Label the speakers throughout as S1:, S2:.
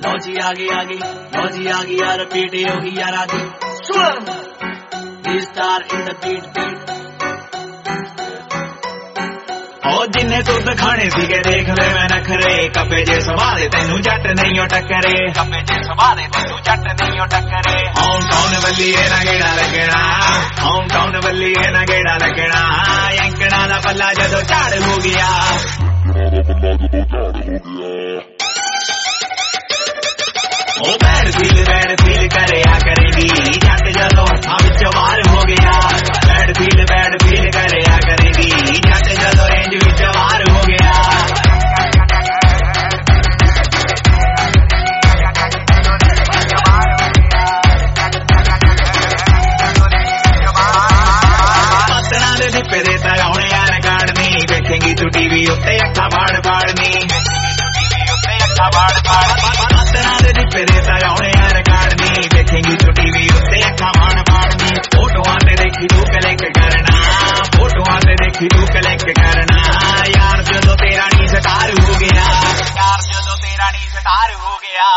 S1: मौजी आगी यार पीटे होगी यारा दी स्टार इन द बीट ओ जिन्ने तू दिखाने सीगे देख ले मैं नखरे कपे जे सवारे तेनू जट नहीं ओ टकरे कपे जे सवारे तेनू जट नहीं ओ टकरे होम टाउन बल्लीए ना गेड़ा लगना होम टाउन बल्लीए ना गेड़ा लगना एंकड़ा दा पल्ला जदों झाड़ हो गया ओ बैड फील करे आ करेगी जट जदों हथा विच वार हो गया बैड फील करे आ करेगी जट जदों रेंज विच वार हो गया पत्तरां दे दिप्पे दे तगौणे आ रिकार्डनी देखेंगी तू टीवी उत्ते अखा फाड़-फाड़नी पत्तरां दे दिप्पे दे तगौणे आ रिकार्डनी देखेंगी तू टीवी उत्ते अखा फाड़-फाड़नी फोटोआं ते देखी तू क्लिक करना फोटोआं ते देखी तू क्लिक करना यार जदों तेरा नी स्टार हो गया यार जदों तेरा नी स्टार हो गया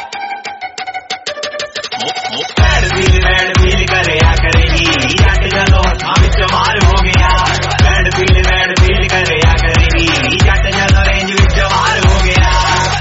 S1: बैड फील करे आ करेगी जट जदों हथां विच वार हो गया बैड फील करे आ करेगी जट जदों रेंज विच वार हो गया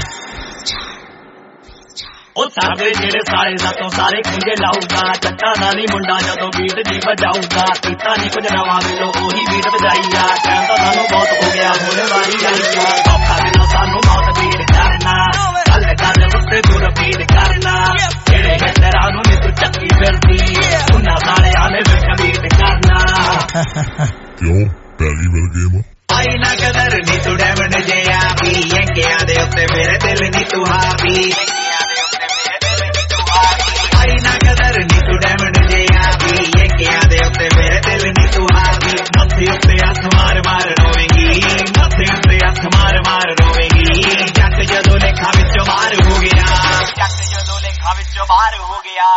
S1: ओ साडे जेड़े सारे सातों सारे कुंजे लाऊगा चट्टा दा नी मुंडा जदों बीट जी बजाऊगा पीता नी कुछ नवा मिलो ओही बीट बजाईया टाइम तां सानू बहुत हो गया होने वाली आईया औखा दिलों सानू मौत बीट करना गल गल उत्ते तू रिपीट करना जेड़े गंदरां नू नी तू चक्की फिरदी उन्हां सारे आले विच बीट करना
S2: क्यों पहली बार गेम
S1: आई ना कदर नी तू डायमंड जिया भी एंकियां दे उत्ते मेरे दिल नी तू हावी आई ना कदर नी तू डायमंड जिया भी एंकियां दे उत्ते मेरे दिल नी तू हावी मत्थे उत्ते हथ मार मार रोवेंगी मत्थे उत्ते हथ मार मार रोवेंगी जट जदों लेखा विच वार हो गया जट जदों लेखा विच वार हो गया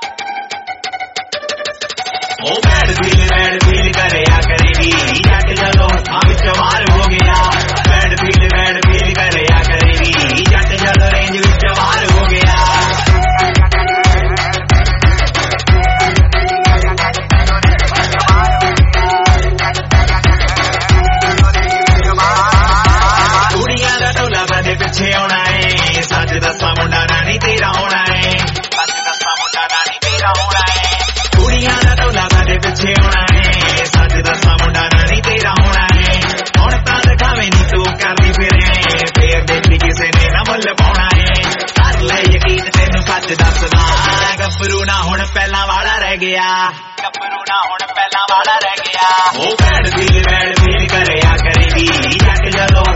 S1: ओ बैड फील करे आ करेगी जट जदों हथां विच वार हो गया बैड फील करे आ करेगी जट जदों रेंज विच वार हो गया कुड़ियां दा टोला बदे पिछे आउणा है सच दस्सां मुंडा नानी तेरा होना है सच दस्सां मुंडा नानी तेरा होना है कुड़ियां दा टोला बदे पिछे आउणा है सच दस्सां मुंडा नानी तेरा होना है हुण तां दिखावे नी तू करदी फिरे फेर देखी किसे ने ना मुੱਲ पाउणा है कर ले यकीन तेनू सच दसदा गब्बरू ना हुण पहलां वाला रह गया गब्बरू ना हुण पहलां वाला रह गया ओ बैड फील करे आ करेगी जट जदों